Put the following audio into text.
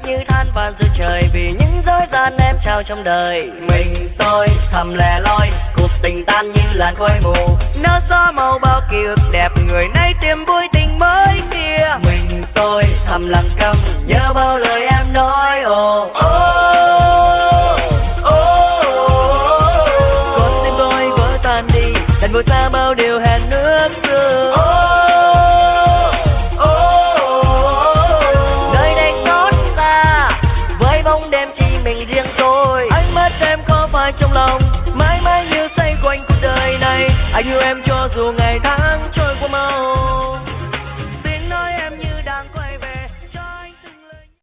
như than van giữa trời vì những dối gian em trao trong đời. Mình tôi thầm lẻ loi, cuộc tình tan như làn khói mù, nó gió màu bao ký ức đẹp, người nay tìm vui tình mới kia. Mình tôi thầm lặng câm, nhớ bao lời em nói. Con tim tôi vỡ tan đi, đành vội xa bao điều hẹn nước xưa. Nơi đây xót xa với bóng đêm chỉ mình riêng tôi. Ánh mắt em có phải trong lòng